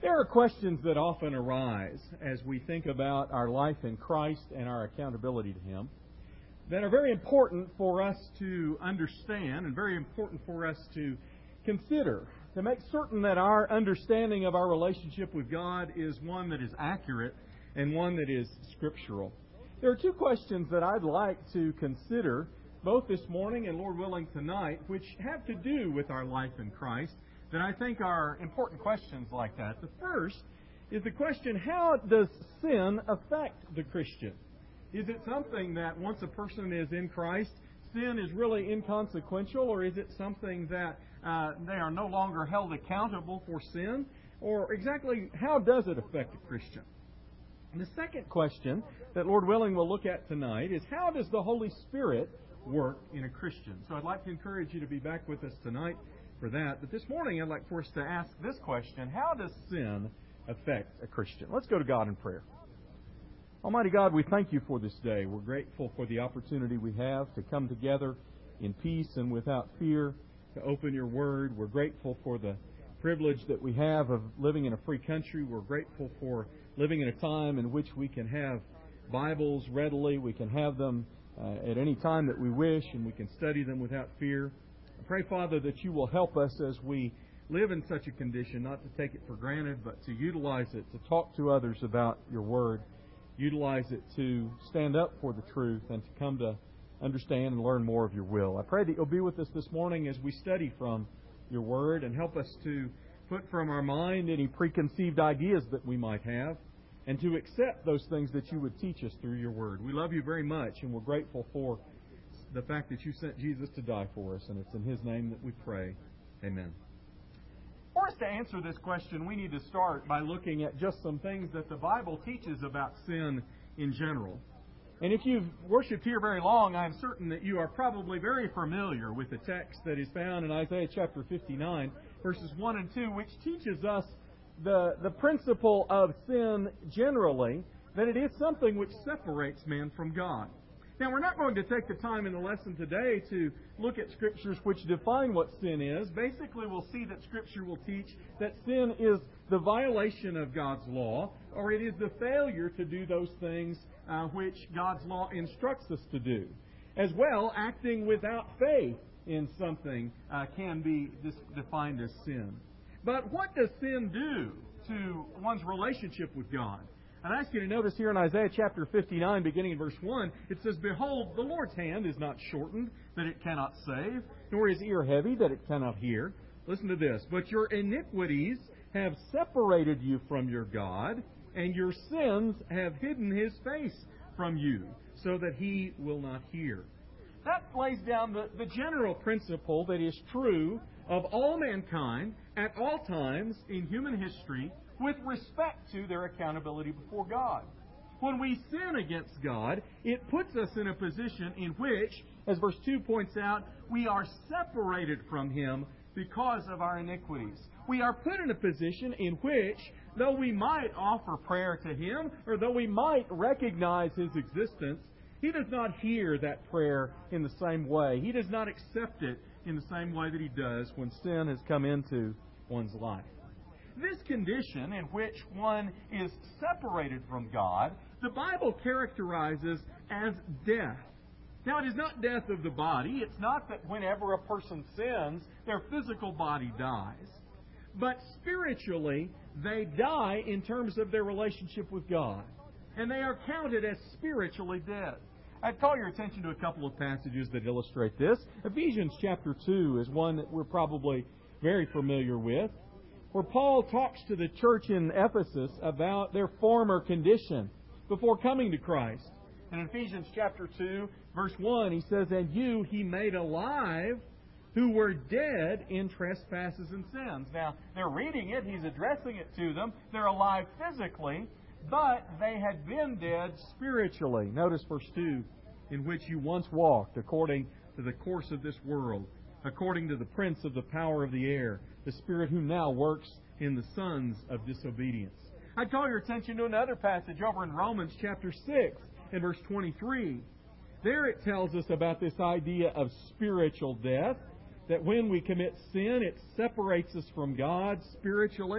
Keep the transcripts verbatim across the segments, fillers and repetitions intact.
There are questions that often arise as we think about our life in Christ and our accountability to Him that are very important for us to understand and very important for us to consider, to make certain that our understanding of our relationship with God is one that is accurate and one that is scriptural. There are two questions that I'd like to consider both this morning and, Lord willing, tonight, which have to do with our life in Christ, that I think are important questions like that. The first is the question, how does sin affect the Christian? Is it something that once a person is in Christ, sin is really inconsequential, or is it something that uh, they are no longer held accountable for sin? Or exactly how does it affect a Christian? And the second question that, Lord willing, we'll look at tonight is, how does the Holy Spirit work in a Christian? So I'd like to encourage you to be back with us tonight for that. But this morning I'd like for us to ask this question, how does sin affect a Christian? Let's go to God in prayer. Almighty God, we thank You for this day. We're grateful for the opportunity we have to come together in peace and without fear to open Your Word. We're grateful for the privilege that we have of living in a free country. We're grateful for living in a time in which we can have Bibles readily. We can have them uh, at any time that we wish, and we can study them without fear. I pray, Father, that You will help us as we live in such a condition, not to take it for granted, but to utilize it to talk to others about Your Word. Utilize it to stand up for the truth and to come to understand and learn more of Your will. I pray that You'll be with us this morning as we study from Your Word and help us to put from our mind any preconceived ideas that we might have and to accept those things that You would teach us through Your Word. We love You very much, and we're grateful for the fact that You sent Jesus to die for us, and it's in His name that we pray. Amen. For us to answer this question, we need to start by looking at just some things that the Bible teaches about sin in general. And if you've worshipped here very long, I'm certain that you are probably very familiar with the text that is found in Isaiah chapter fifty-nine, verses one and two, which teaches us the, the principle of sin generally, that it is something which separates man from God. Now, we're not going to take the time in the lesson today to look at Scriptures which define what sin is. Basically, we'll see that Scripture will teach that sin is the violation of God's law, or it is the failure to do those things uh, which God's law instructs us to do. As well, acting without faith in something uh, can be defined as sin. But what does sin do to one's relationship with God? And I ask you to notice here in Isaiah chapter fifty-nine, beginning in verse one, it says, "Behold, the Lord's hand is not shortened, that it cannot save, nor His ear heavy, that it cannot hear." Listen to this. "But your iniquities have separated you from your God, and your sins have hidden His face from you, so that He will not hear." That lays down the, the general principle that is true of all mankind at all times in human history, with respect to their accountability before God. When we sin against God, it puts us in a position in which, as verse two points out, we are separated from Him because of our iniquities. We are put in a position in which, though we might offer prayer to Him, or though we might recognize His existence, He does not hear that prayer in the same way. He does not accept it in the same way that He does when sin has come into one's life. This condition in which one is separated from God, the Bible characterizes as death. Now, it is not death of the body. It's not that whenever a person sins, their physical body dies. But spiritually, they die in terms of their relationship with God. And they are counted as spiritually dead. I'd call your attention to a couple of passages that illustrate this. Ephesians chapter two is one that we're probably very familiar with, where Paul talks to the church in Ephesus about their former condition before coming to Christ. In Ephesians chapter two, verse one, he says, "And you He made alive who were dead in trespasses and sins." Now, they're reading it, he's addressing it to them. They're alive physically, but they had been dead spiritually. Notice verse two, "In which you once walked according to the course of this world, according to the prince of the power of the air, the spirit who now works in the sons of disobedience." I'd call your attention to another passage over in Romans chapter six and verse twenty-three. There it tells us about this idea of spiritual death, that when we commit sin, it separates us from God spiritually.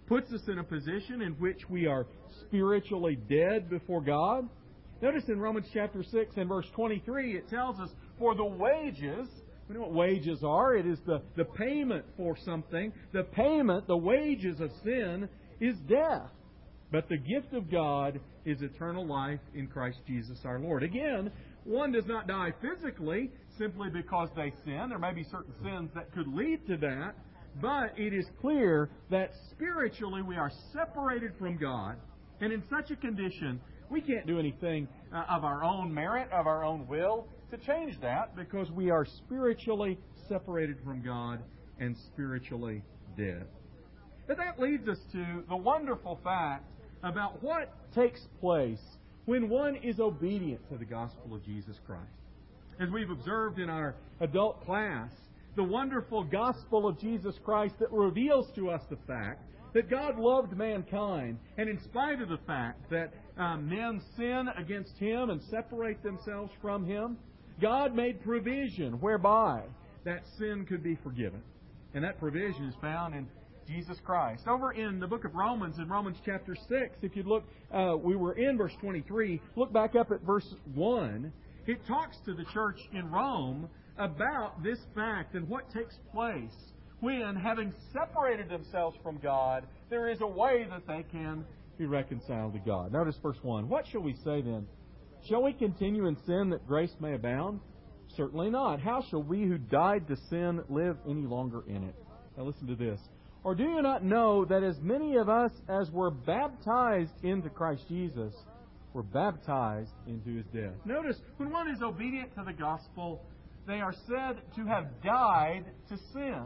puts us in a position in which we are spiritually dead before God. Notice in Romans chapter six and verse twenty-three, it tells us, for the wages, we know what wages are. It is the, the payment for something. The payment, the wages of sin, is death. But the gift of God is eternal life in Christ Jesus our Lord. Again, one does not die physically simply because they sin. There may be certain sins that could lead to that. But it is clear that spiritually we are separated from God. And in such a condition, we can't do anything uh, of our own merit, of our own will, to change that, because we are spiritually separated from God and spiritually dead. But that leads us to the wonderful fact about what takes place when one is obedient to the gospel of Jesus Christ. As we've observed in our adult class, the wonderful gospel of Jesus Christ that reveals to us the fact that God loved mankind, and in spite of the fact that um, men sin against Him and separate themselves from Him, God made provision whereby that sin could be forgiven. And that provision is found in Jesus Christ. Over in the book of Romans, in Romans chapter six, if you look, uh, we were in verse twenty-three, look back up at verse one. It talks to the church in Rome about this fact and what takes place when, having separated themselves from God, there is a way that they can be reconciled to God. Notice verse one. What shall we say then? Shall we continue in sin that grace may abound? Certainly not. How shall we who died to sin live any longer in it? Now listen to this. Or do you not know that as many of us as were baptized into Christ Jesus were baptized into His death? Notice, when one is obedient to the gospel, they are said to have died to sin.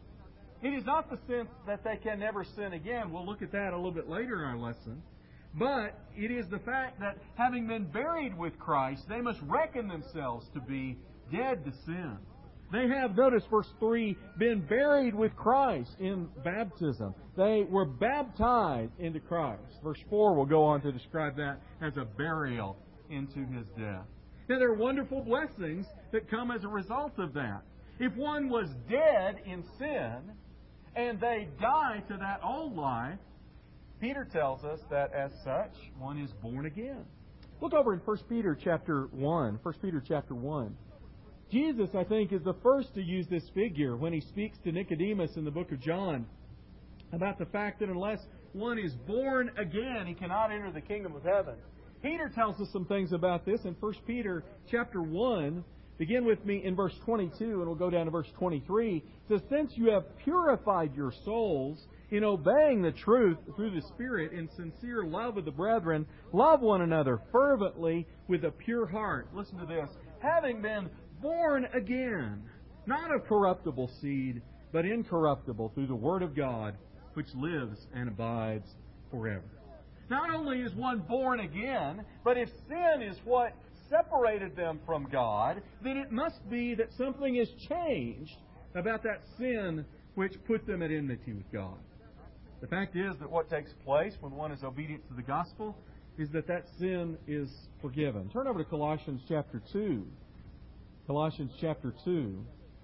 It is not the sense that they can never sin again. We'll look at that a little bit later in our lesson. But it is the fact that having been buried with Christ, they must reckon themselves to be dead to sin. They have, notice verse three, been buried with Christ in baptism. They were baptized into Christ. Verse four will go on to describe that as a burial into His death. Now, there are wonderful blessings that come as a result of that. If one was dead in sin and they die to that old life, Peter tells us that as such, one is born again. Look over in First Peter chapter one. First Peter chapter one. Jesus, I think, is the first to use this figure when He speaks to Nicodemus in the book of John about the fact that unless one is born again, he cannot enter the kingdom of heaven. Peter tells us some things about this in First Peter chapter one. Begin with me in verse twenty-two, and we'll go down to verse twenty-three. It says, since you have purified your souls in obeying the truth through the Spirit in sincere love of the brethren, love one another fervently with a pure heart. Listen to this. Having been born again, not of corruptible seed, but incorruptible through the Word of God, which lives and abides forever. Not only is one born again, but if sin is what separated them from God, then it must be that something has changed about that sin which put them at enmity with God. The fact is that what takes place when one is obedient to the gospel is that that sin is forgiven. Turn over to Colossians chapter two. Colossians chapter two.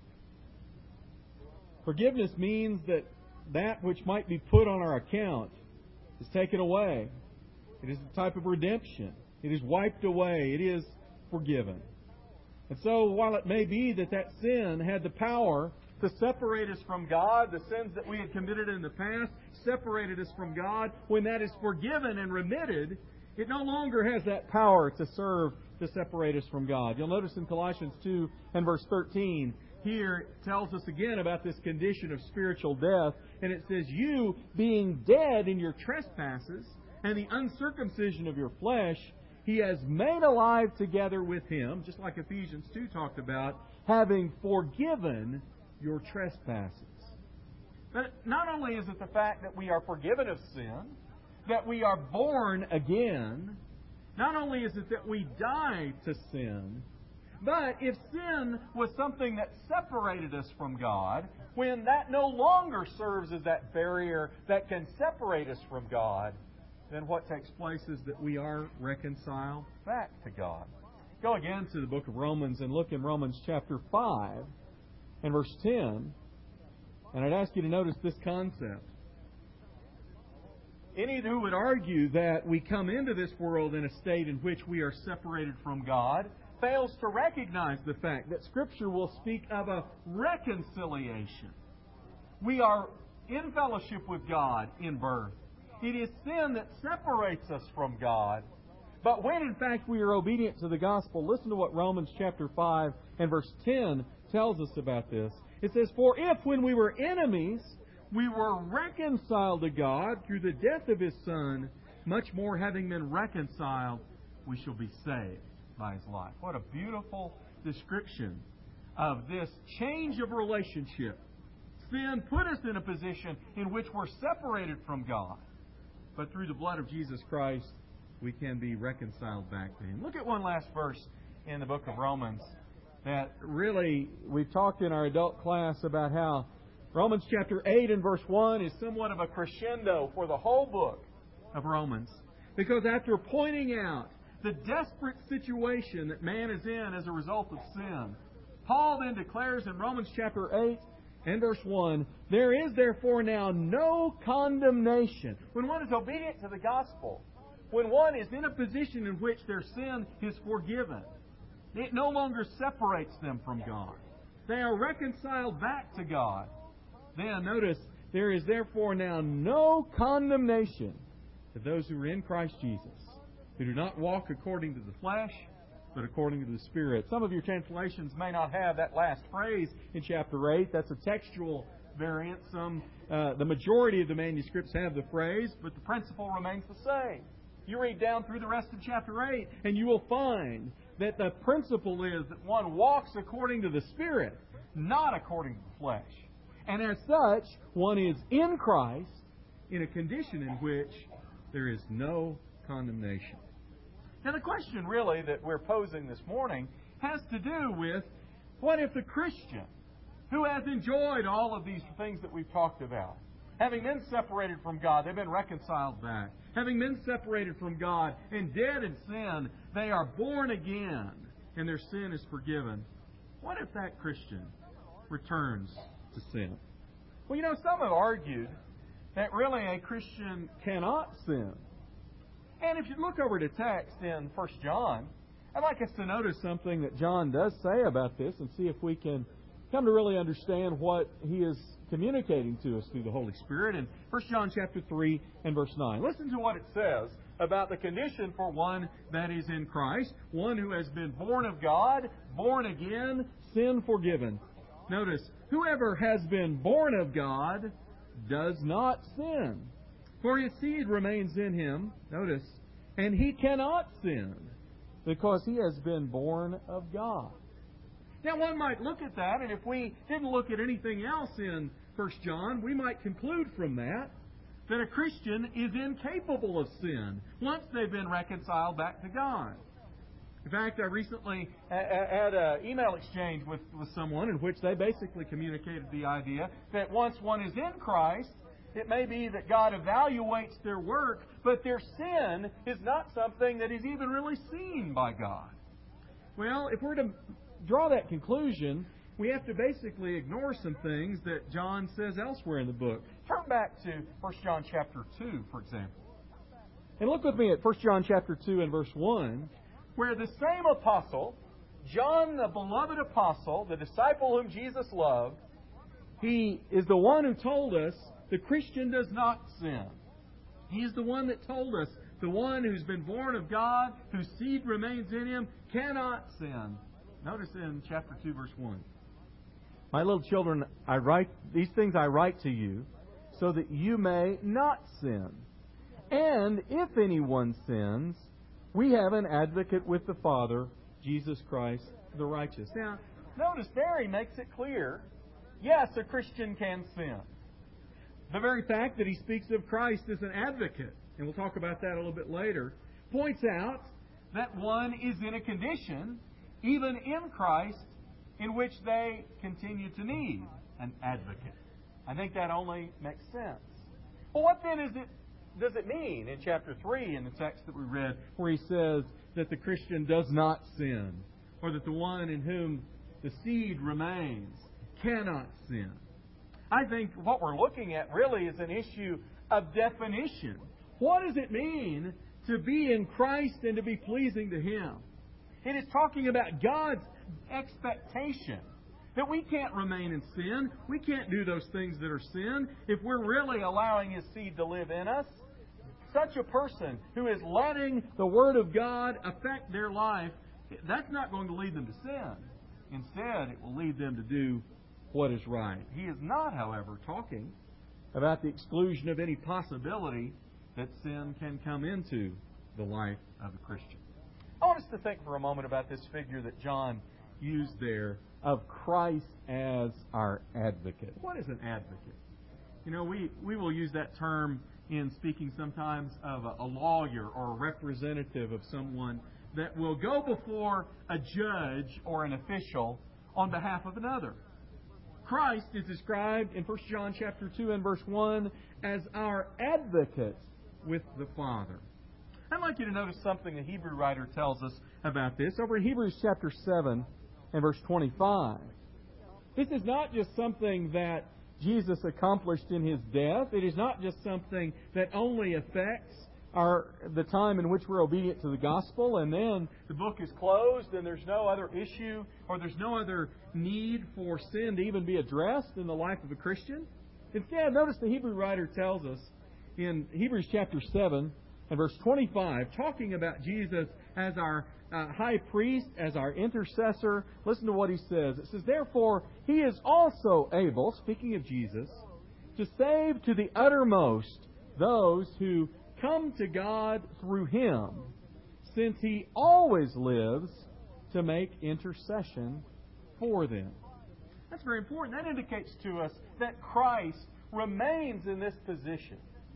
Forgiveness means that that which might be put on our account is taken away. It is a type of redemption. It is wiped away. It is forgiven. And so, while it may be that that sin had the power to separate us from God, the sins that we had committed in the past separated us from God, when that is forgiven and remitted, it no longer has that power to serve to separate us from God. You'll notice in Colossians two and verse thirteen, here it tells us again about this condition of spiritual death. And it says, you being dead in your trespasses and the uncircumcision of your flesh, He has made alive together with Him, just like Ephesians two talked about, having forgiven your trespasses. But not only is it the fact that we are forgiven of sin, that we are born again, not only is it that we die to sin, but if sin was something that separated us from God, when that no longer serves as that barrier that can separate us from God, then what takes place is that we are reconciled back to God. Go again to the book of Romans and look in Romans chapter five and verse ten. And I'd ask you to notice this concept. any who would argue that we come into this world in a state in which we are separated from God fails to recognize the fact that Scripture will speak of a reconciliation. We are in fellowship with God in birth. It is sin that separates us from God. But when, in fact, we are obedient to the gospel, listen to what Romans chapter five and verse ten tells us about this. It says, "For if, when we were enemies, we were reconciled to God through the death of His Son, much more having been reconciled, we shall be saved by His life." What a beautiful description of this change of relationship. Sin put us in a position in which we're separated from God. But through the blood of Jesus Christ, we can be reconciled back to Him. Look at one last verse in the book of Romans that really, we've talked in our adult class about how Romans chapter eight and verse one is somewhat of a crescendo for the whole book of Romans. Because after pointing out the desperate situation that man is in as a result of sin, Paul then declares in Romans chapter eight and verse one, "There is therefore now no condemnation." When one is obedient to the gospel, when one is in a position in which their sin is forgiven, it no longer separates them from God. They are reconciled back to God. Then notice, "There is therefore now no condemnation to those who are in Christ Jesus, who do not walk according to the flesh, but according to the Spirit." Some of your translations may not have that last phrase in chapter eight. That's a textual variant. Some, uh, the majority of the manuscripts have the phrase, but the principle remains the same. You read down through the rest of chapter eight, and you will find that the principle is that one walks according to the Spirit, not according to the flesh. And as such, one is in Christ in a condition in which there is no condemnation. Now, the question really that we're posing this morning has to do with, what if the Christian, who has enjoyed all of these things that we've talked about, having been separated from God, they've been reconciled back. Having been separated from God and dead in sin, they are born again and their sin is forgiven. What if that Christian returns to sin? Well, you know, some have argued that really a Christian cannot sin. And if you look over to text in First John, I'd like us to notice something that John does say about this and see if we can come to really understand what he is communicating to us through the Holy Spirit in First John chapter three and verse nine. Listen to what it says about the condition for one that is in Christ, one who has been born of God, born again, sin forgiven. Notice, "Whoever has been born of God does not sin, for his seed remains in him," notice, "and he cannot sin, because he has been born of God." Now, one might look at that, and if we didn't look at anything else in First John, we might conclude from that that a Christian is incapable of sin once they've been reconciled back to God. In fact, I recently had an email exchange with, with someone in which they basically communicated the idea that once one is in Christ, it may be that God evaluates their work, but their sin is not something that is even really seen by God. Well, if we're to draw that conclusion, we have to basically ignore some things that John says elsewhere in the book. Turn back to First John chapter two, for example. And look with me at First John chapter two and verse one, where the same apostle, John, the beloved apostle, the disciple whom Jesus loved, he is the one who told us the Christian does not sin. He is the one that told us the one who's been born of God, whose seed remains in him, cannot sin. Notice in chapter two, verse one. "My little children, I write these things I write to you, so that you may not sin. And if anyone sins, we have an advocate with the Father, Jesus Christ the righteous." Now, notice there he makes it clear, yes, a Christian can sin. The very fact that he speaks of Christ as an advocate, and we'll talk about that a little bit later, points out that one is in a condition, even in Christ, in which they continue to need an advocate. I think that only makes sense. Well, what then is it, does it mean in chapter three in the text that we read, where he says that the Christian does not sin, or that the one in whom the seed remains cannot sin? I think what we're looking at really is an issue of definition. What does it mean to be in Christ and to be pleasing to Him? It is talking about God's expectation that we can't remain in sin. We can't do those things that are sin if we're really allowing His seed to live in us. Such a person who is letting the Word of God affect their life, that's not going to lead them to sin. Instead, it will lead them to do what is right. He is not, however, talking about the exclusion of any possibility that sin can come into the life of a Christian. I want us to think for a moment about this figure that John used there of Christ as our advocate. What is an advocate? You know, we, we will use that term in speaking sometimes of a, a lawyer or a representative of someone that will go before a judge or an official on behalf of another. Christ is described in First John chapter two and verse one as our advocate with the Father. I'd like you to notice something the Hebrew writer tells us about this over in Hebrews chapter seven and verse twenty-five. This is not just something that Jesus accomplished in His death. It is not just something that only affects our the time in which we're obedient to the gospel, and then the book is closed and there's no other issue or there's no other need for sin to even be addressed in the life of a Christian. Instead, notice the Hebrew writer tells us in Hebrews chapter seven and verse twenty-five, talking about Jesus as our uh, high priest, as our intercessor. Listen to what he says. It says, "Therefore, He is also able," speaking of Jesus, "to save to the uttermost those who come to God through Him, since He always lives to make intercession for them." That's very important. That indicates to us that Christ remains in this position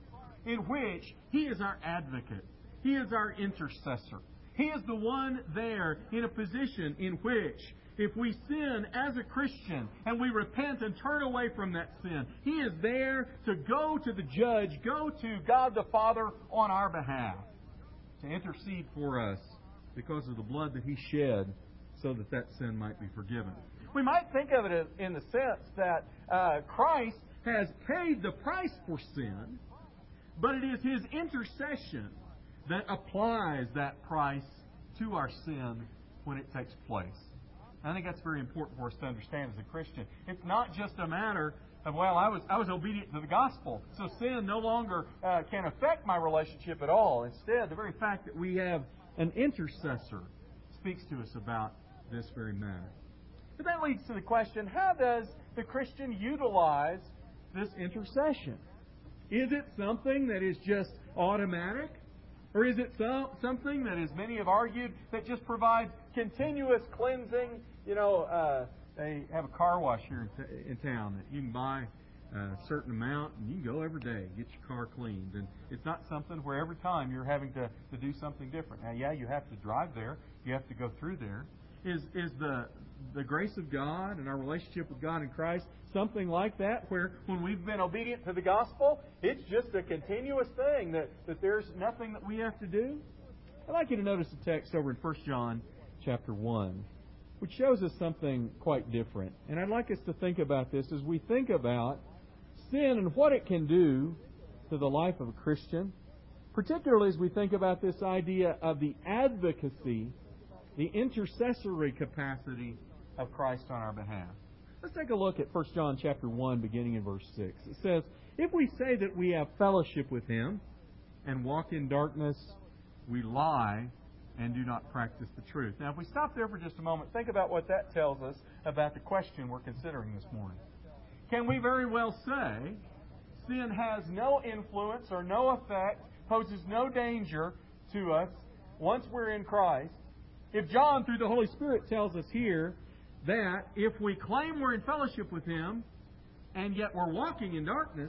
in which He is our advocate. He is our intercessor. He is the one there in a position in which, if we sin as a Christian and we repent and turn away from that sin, He is there to go to the judge, go to God the Father on our behalf, to intercede for us because of the blood that He shed so that that sin might be forgiven. We might think of it in the sense that uh, Christ has paid the price for sin, but it is His intercession that applies that price to our sin when it takes place. I think that's very important for us to understand as a Christian. It's not just a matter of, well, I was I was obedient to the gospel, so sin no longer uh, can affect my relationship at all. Instead, the very fact that we have an intercessor speaks to us about this very matter. But that leads to the question, how does the Christian utilize this intercession? Is it something that is just automatic? Or is it so, something that, as many have argued, that just provides continuous cleansing? You know, uh, they have a car wash here in, t- in town that you can buy a certain amount and you can go every day and get your car cleaned. And it's not something where every time you're having to, to do something different. Now, yeah, you have to drive there. You have to go through there. Is is the the grace of God and our relationship with God in Christ something like that, where when we've been obedient to the gospel, it's just a continuous thing, that, that there's nothing that we have to do? I'd like you to notice the text over in First John chapter one, which shows us something quite different. And I'd like us to think about this as we think about sin and what it can do to the life of a Christian, particularly as we think about this idea of the advocacy, the intercessory capacity of Christ on our behalf. Let's take a look at First John chapter one, beginning in verse six. It says, "If we say that we have fellowship with Him and walk in darkness, we lie and do not practice the truth." Now, if we stop there for just a moment, think about what that tells us about the question we're considering this morning. Can we very well say sin has no influence or no effect, poses no danger to us once we're in Christ, if John, through the Holy Spirit, tells us here that if we claim we're in fellowship with Him and yet we're walking in darkness,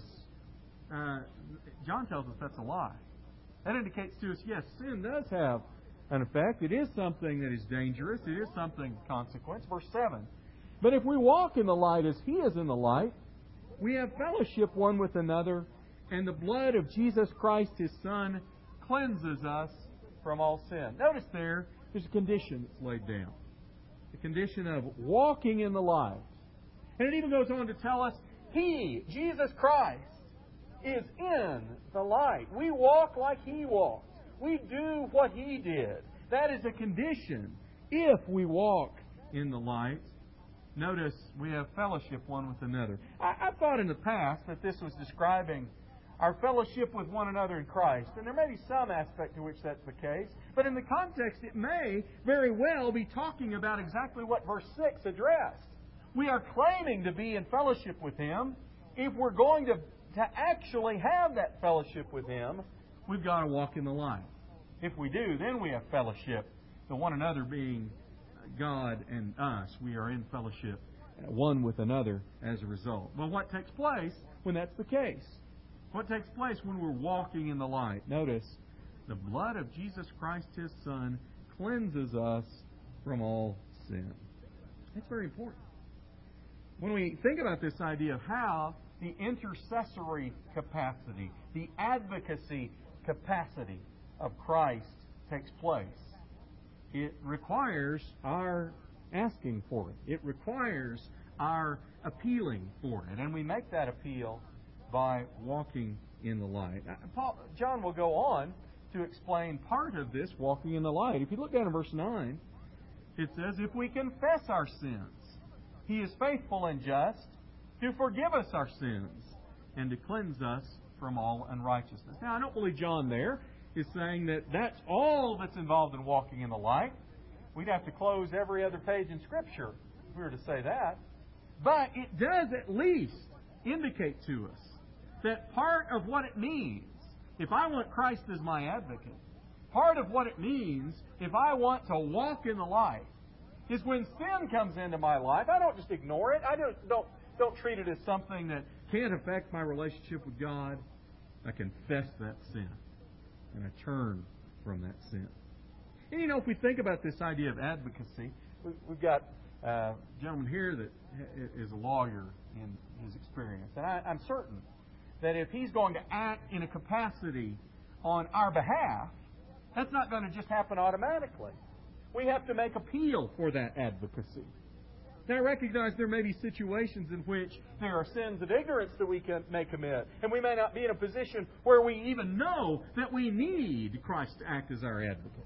uh, John tells us that's a lie. That indicates to us, yes, sin does have an effect. It is something that is dangerous. It is something of consequence. Verse seven, "But if we walk in the light as He is in the light, we have fellowship one with another, and the blood of Jesus Christ, His Son, cleanses us from all sin." Notice there, there's a condition that's laid down. The condition of walking in the light. And it even goes on to tell us, He, Jesus Christ, is in the light. We walk like He walked. We do what He did. That is a condition if we walk in the light. Notice we have fellowship one with another. I, I've thought in the past that this was describing our fellowship with one another in Christ. And there may be some aspect to which that's the case. But in the context, it may very well be talking about exactly what verse six addressed. We are claiming to be in fellowship with Him. If we're going to, to actually have that fellowship with Him, we've got to walk in the light. If we do, then we have fellowship. The one another being God and us. We are in fellowship one with another as a result. Well, what takes place when that's the case? What takes place when we're walking in the light? Notice, the blood of Jesus Christ, His Son, cleanses us from all sin. That's very important. When we think about this idea of how the intercessory capacity, the advocacy capacity of Christ takes place, it requires our asking for it. It requires our appealing for it. And we make that appeal by walking in the light. Paul, John will go on to explain part of this walking in the light. If you look down in verse nine, it says, if we confess our sins, He is faithful and just to forgive us our sins and to cleanse us from all unrighteousness. Now, I don't believe John there is saying that that's all that's involved in walking in the light. We'd have to close every other page in Scripture if we were to say that. But it does at least indicate to us that part of what it means, if I want Christ as my advocate, part of what it means if I want to walk in the light is when sin comes into my life, I don't just ignore it. I don't, don't, don't treat it as something that can't affect my relationship with God. I confess that sin. And I turn from that sin. And you know, if we think about this idea of advocacy, we've got a gentleman here that is a lawyer in his experience. And I, I'm certain that if he's going to act in a capacity on our behalf, that's not going to just happen automatically. We have to make appeal for that advocacy. Now, I recognize there may be situations in which there are sins of ignorance that we can, may commit. And we may not be in a position where we even know that we need Christ to act as our advocate.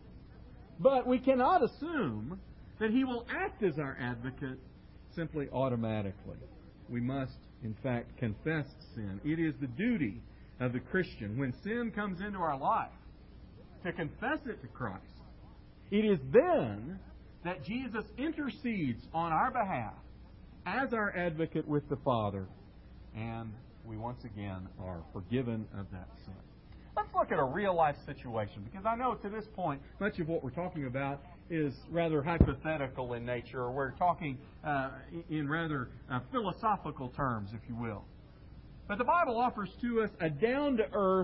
But we cannot assume that He will act as our advocate simply automatically. We must, in fact, confess sin. It is the duty of the Christian, when sin comes into our life, to confess it to Christ. It is then that Jesus intercedes on our behalf as our advocate with the Father, and we once again are forgiven of that sin. Let's look at a real-life situation, because I know to this point, much of what we're talking about is rather hypothetical in nature, or we're talking uh, in rather uh, philosophical terms, if you will. But the Bible offers to us a down-to-earth,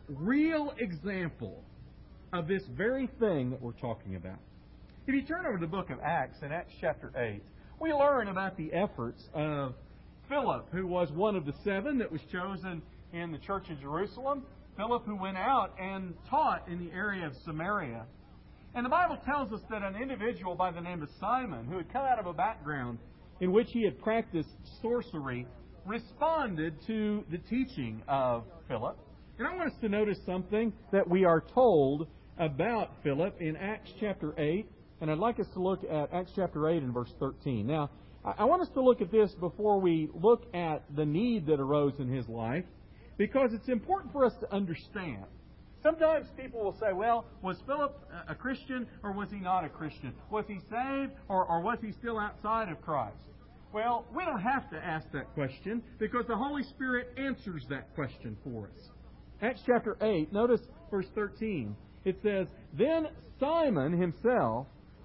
real example of this very thing that we're talking about. If you turn over to the book of Acts, in Acts chapter eight, we learn about the efforts of Philip, who was one of the seven that was chosen in the church of Jerusalem. Philip, who went out and taught in the area of Samaria. And the Bible tells us that an individual by the name of Simon, who had come out of a background in which he had practiced sorcery, responded to the teaching of Philip. And I want us to notice something that we are told about Philip in Acts chapter eight. And I'd like us to look at Acts chapter eight and verse thirteen. Now, I want us to look at this before we look at the need that arose in his life, because it's important for us to understand. Sometimes people will say, well, was Philip a Christian or was he not a Christian? Was he saved or, or was he still outside of Christ? Well, we don't have to ask that question, because the Holy Spirit answers that question for us. Acts chapter eight, notice verse thirteen. It says, then Simon himself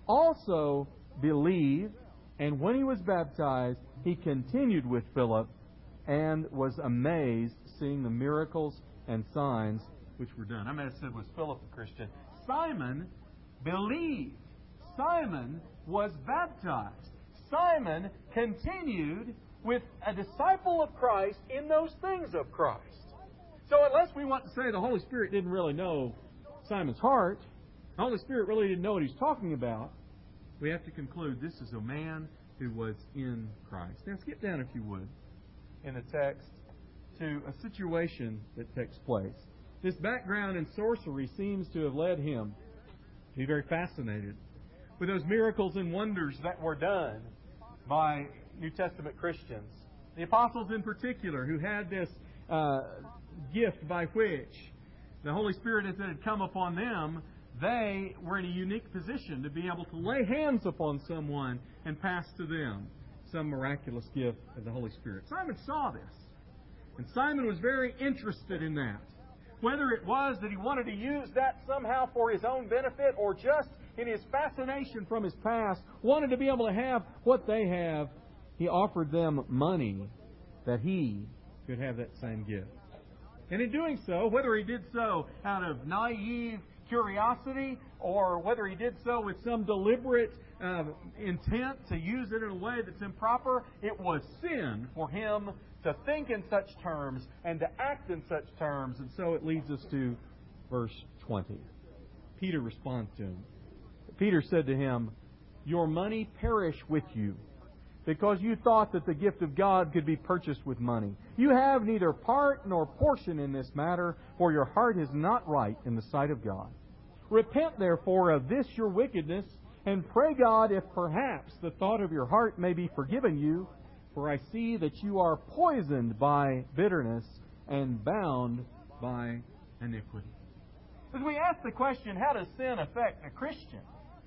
also believed, and when he was baptized, he continued with Philip and was amazed seeing the miracles and signs which were done. I may have said, was Philip a Christian? Simon believed. Simon was baptized. Simon continued with a disciple of Christ in those things of Christ. So unless we want to say the Holy Spirit didn't really know Simon's heart, the Holy Spirit really didn't know what he's talking about, we have to conclude this is a man who was in Christ. Now skip down, if you would, in the text to a situation that takes place. This background in sorcery seems to have led him to be very fascinated with those miracles and wonders that were done by New Testament Christians. The apostles in particular, who had this uh, gift by which the Holy Spirit, as it had come upon them, they were in a unique position to be able to lay hands upon someone and pass to them some miraculous gift of the Holy Spirit. Simon saw this. And Simon was very interested in that. Whether it was that he wanted to use that somehow for his own benefit or just in his fascination from his past, wanted to be able to have what they have, he offered them money that he could have that same gift. And in doing so, whether he did so out of naive curiosity or whether he did so with some deliberate uh, intent to use it in a way that's improper, it was sin for him to think in such terms and to act in such terms. And so it leads us to verse twenty. Peter responds to him. Peter said to him, "Your money perish with you, because you thought that the gift of God could be purchased with money. You have neither part nor portion in this matter, for your heart is not right in the sight of God. Repent, therefore, of this your wickedness, and pray God if perhaps the thought of your heart may be forgiven you, for I see that you are poisoned by bitterness and bound by iniquity." As we ask the question, how does sin affect a Christian?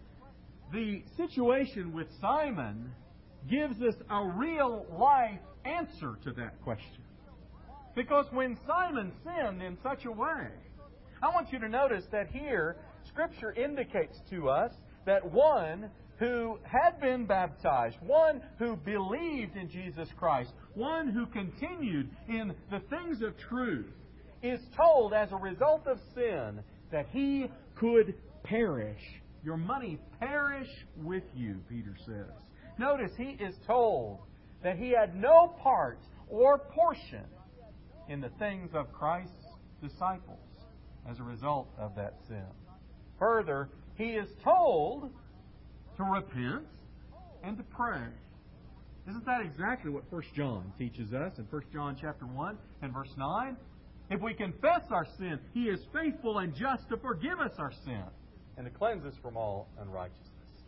The situation with Simon gives us a real life answer to that question. Because when Simon sinned in such a way, I want you to notice that here Scripture indicates to us that one who had been baptized, one who believed in Jesus Christ, one who continued in the things of truth, is told as a result of sin that he could perish. Your money perish with you, Peter says. Notice he is told that he had no part or portion in the things of Christ's disciples as a result of that sin. Further, he is told to repent and to pray. Isn't that exactly what First John teaches us in First John chapter one and verse nine? If we confess our sin, He is faithful and just to forgive us our sin and to cleanse us from all unrighteousness.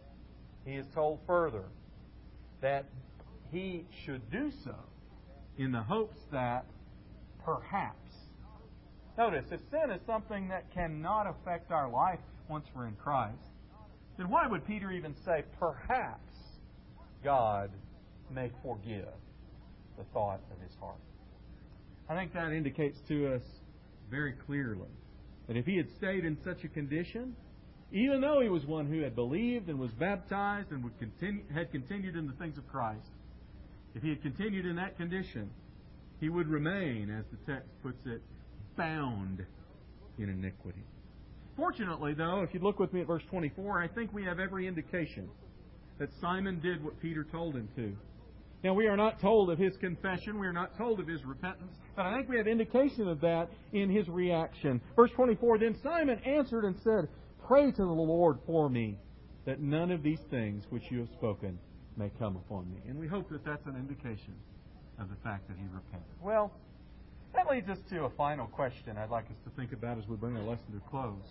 He is told further that he should do so in the hopes that perhaps. Notice, if sin is something that cannot affect our life once we're in Christ, then why would Peter even say, perhaps God may forgive the thought of his heart? I think that indicates to us very clearly that if he had stayed in such a condition, even though he was one who had believed and was baptized and would continue, had continued in the things of Christ, if he had continued in that condition, he would remain, as the text puts it, bound in iniquity. Fortunately, though, if you look with me at verse twenty-four, I think we have every indication that Simon did what Peter told him to. Now, we are not told of his confession, we are not told of his repentance, but I think we have indication of that in his reaction. Verse twenty-four, then Simon answered and said, "Pray to the Lord for me, that none of these things which you have spoken may come upon me." And we hope that that's an indication of the fact that he repented. Well, that leads us to a final question I'd like us to think about as we bring our lesson to a close.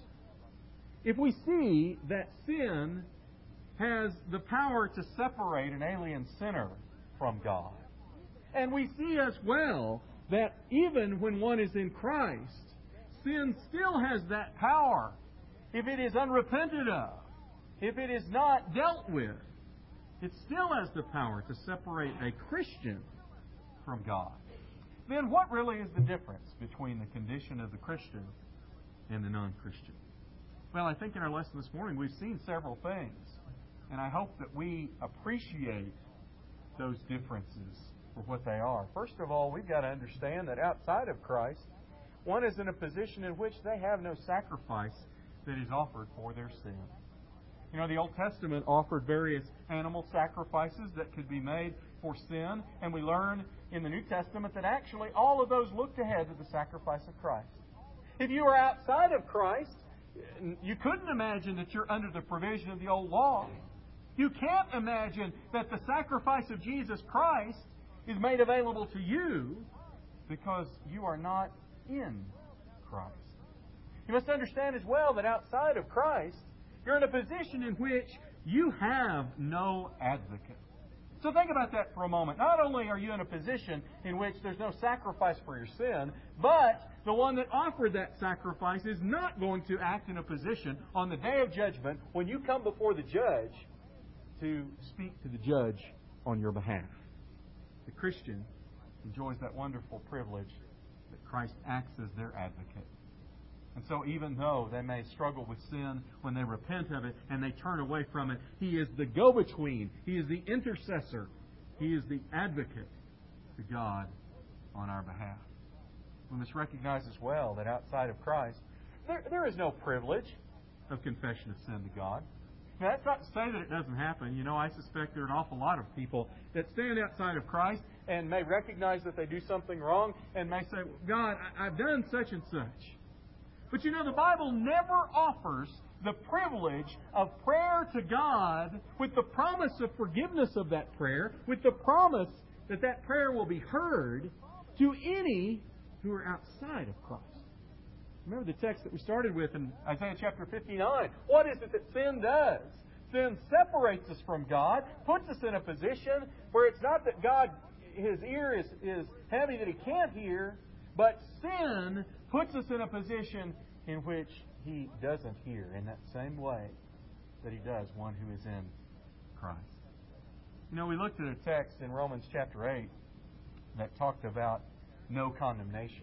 If we see that sin has the power to separate an alien sinner from God, and we see as well that even when one is in Christ, sin still has that power. If it is unrepented of, if it is not dealt with, it still has the power to separate a Christian from God. Then what really is the difference between the condition of the Christian and the non-Christian? Well, I think in our lesson this morning we've seen several things, and I hope that we appreciate those differences for what they are. First of all, we've got to understand that outside of Christ, one is in a position in which they have no sacrifice that is offered for their sin. You know, the Old Testament offered various animal sacrifices that could be made for sin, and we learn in the New Testament that actually all of those looked ahead to the sacrifice of Christ. If you are outside of Christ, you couldn't imagine that you're under the provision of the old law. You can't imagine that the sacrifice of Jesus Christ is made available to you because you are not in Christ. You must understand as well that outside of Christ, you're in a position in which you have no advocate. So think about that for a moment. Not only are you in a position in which there's no sacrifice for your sin, but the one that offered that sacrifice is not going to act in a position on the day of judgment when you come before the judge to speak to the judge on your behalf. The Christian enjoys that wonderful privilege that Christ acts as their advocate. And so even though they may struggle with sin, when they repent of it and they turn away from it, He is the go-between. He is the intercessor. He is the advocate to God on our behalf. We must recognize as well that outside of Christ, there, there is no privilege of confession of sin to God. Now, that's not to say that it doesn't happen. You know, I suspect there are an awful lot of people that stand outside of Christ and may recognize that they do something wrong and may say, God, I, I've done such and such. But you know, the Bible never offers the privilege of prayer to God with the promise of forgiveness of that prayer, with the promise that that prayer will be heard to any who are outside of Christ. Remember the text that we started with in Isaiah chapter fifty-nine. What is it that sin does? Sin separates us from God, puts us in a position where it's not that God, His ear is, is heavy that He can't hear, but sin puts us in a position in which He doesn't hear in that same way that He does one who is in Christ. You know, we looked at a text in Romans chapter eight that talked about no condemnation.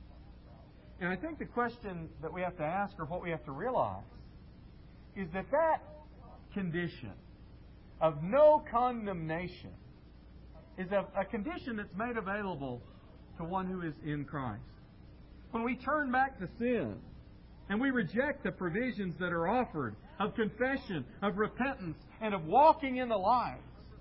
And I think the question that we have to ask, or what we have to realize, is that that condition of no condemnation is a, a condition that's made available to one who is in Christ. When we turn back to sin and we reject the provisions that are offered of confession, of repentance, and of walking in the light,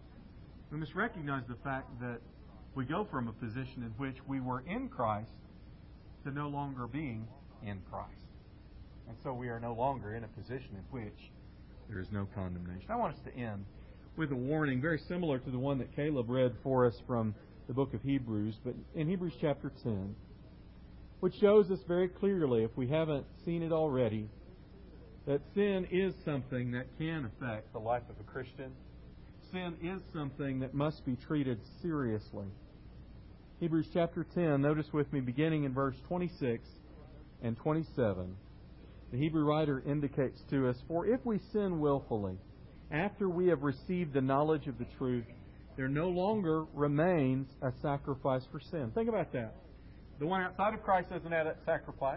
we must recognize the fact that we go from a position in which we were in Christ to no longer being in Christ. And so we are no longer in a position in which there is no condemnation. I want us to end with a warning very similar to the one that Caleb read for us from the book of Hebrews, but in Hebrews chapter ten, which shows us very clearly, if we haven't seen it already, that sin is something that can affect the life of a Christian. Sin is something that must be treated seriously. Hebrews chapter ten, notice with me beginning in verse twenty-six and twenty-seven. The Hebrew writer indicates to us, "For if we sin willfully, after we have received the knowledge of the truth, there no longer remains a sacrifice for sin." Think about that. The one outside of Christ doesn't have that sacrifice.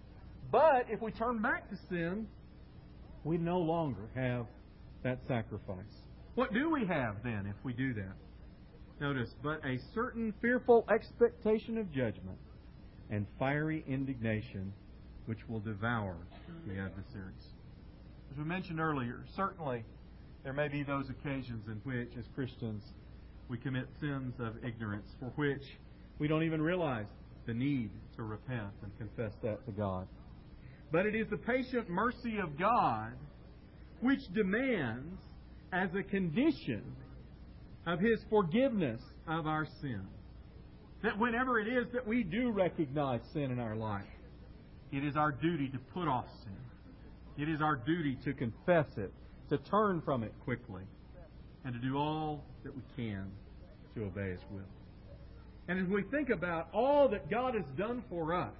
But if we turn back to sin, we no longer have that sacrifice. What do we have then if we do that? Notice, but a certain fearful expectation of judgment and fiery indignation which will devour the adversaries. As we mentioned earlier, certainly there may be those occasions in which, as Christians, we commit sins of ignorance for which we don't even realize the need to repent and confess that to God. But it is the patient mercy of God which demands, as a condition of His forgiveness of our sin, that whenever it is that we do recognize sin in our life, it is our duty to put off sin. It is our duty to confess it, to turn from it quickly, and to do all that we can to obey His will. And as we think about all that God has done for us,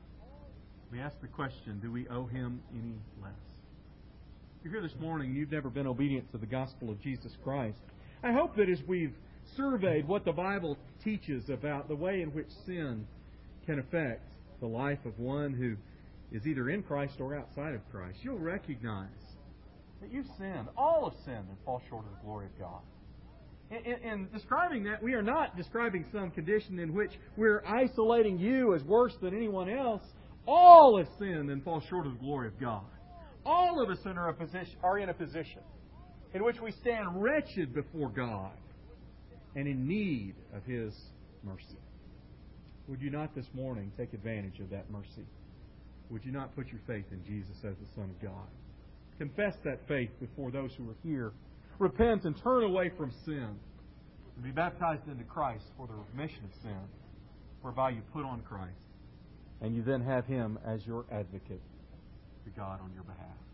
we ask the question, do we owe Him any less? If you're here this morning and you've never been obedient to the gospel of Jesus Christ, I hope that as we've surveyed what the Bible teaches about the way in which sin can affect the life of one who is either in Christ or outside of Christ, you'll recognize that you've sinned. All have sinned and fall short of the glory of God. In, in, in describing that, we are not describing some condition in which we're isolating you as worse than anyone else. All have sinned and fall short of the glory of God. All of us are in a position, are in a position in which we stand wretched before God and in need of His mercy. Would you not this morning take advantage of that mercy? Would you not put your faith in Jesus as the Son of God? Confess that faith before those who are here. Repent and turn away from sin. And be baptized into Christ for the remission of sin. whereby you put on Christ, and you then have Him as your advocate to God on your behalf.